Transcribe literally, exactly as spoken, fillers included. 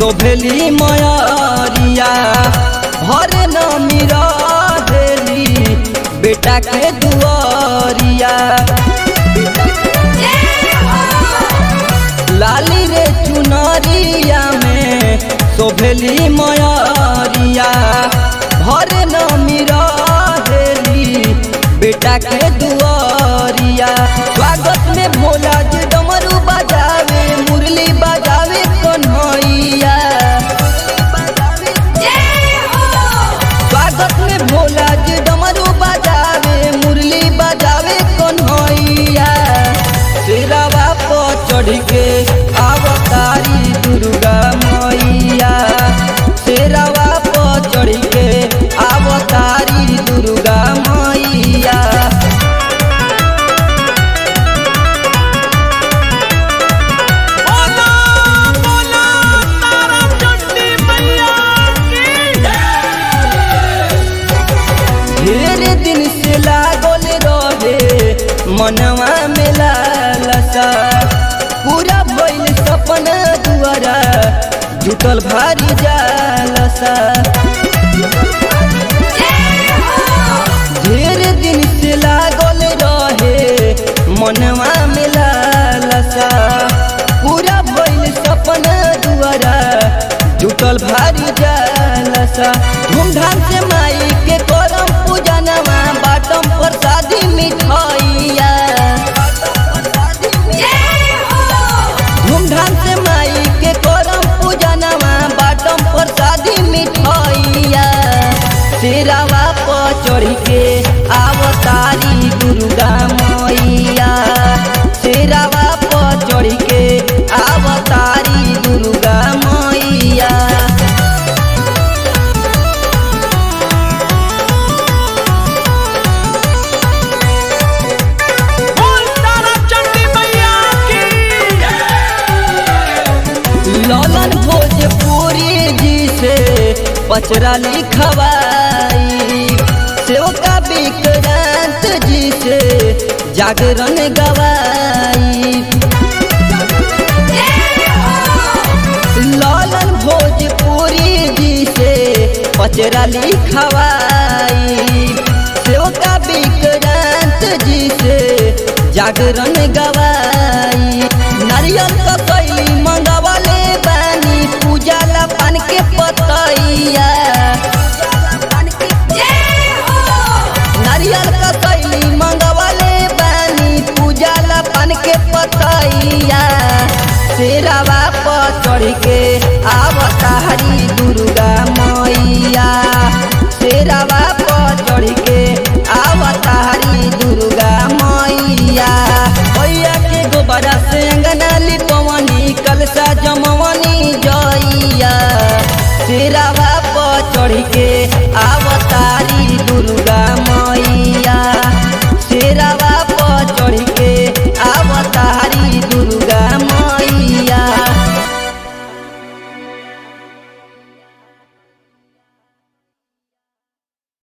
शोभेली मयरिया हर नमी रहेली बेटा के दुआरिया। लाली रे चुनरिया में शोभेली मयरिया हर नमी रहेली बेटा के दुआरिया। स्वागत में भोला जी डमरू बजावे मुरली बजावे कन्हैया। स्वागत में भोला जी डमरू बजावे मुरली बजावे कन्हैया। शेरावा पर चढ़ के अवतारी दुर्गा मैया। शेरावा पर चढ़ के अवतारी दुर्गा मैया। ढेर दिन से लागल रहे मनवा में लालसा पूरा भइल सपना दुआरा जुटल भारी जालसा। ढेर दिन से लागल रहे मनवा में लालसा पूरा भइल सपना दुआरा जुटल भारी जालसा। धूमधाम से माई के करम पूजनवा बाटम प्रसादी मिठाइया। धूमधाम से माई के करम पूजनवा बाटम प्रसादी मिठाइया। शेरावा पर चढ़ के अवतारी दुर्गा मैया। शेरावा पर चढ़ के अवतारी दुर्गा मैया। ललन भोजपुरी जी से पचरा लिखवाई सेवका विक्रांत जी से जागरण गवाई। ललन भोजपुरी जी से पचरा लिखवाई सेवका विक्रांत जी से जागरण गवाई। नारियल का कैली मंगवाले बानी पूजा ला पान के पतैया। नारियल का कैली मंगवाले बानी पूजा ला पान के पतैया। शेरावा पर चढ़ के अवतारी दुर्गा मैया। शेरावा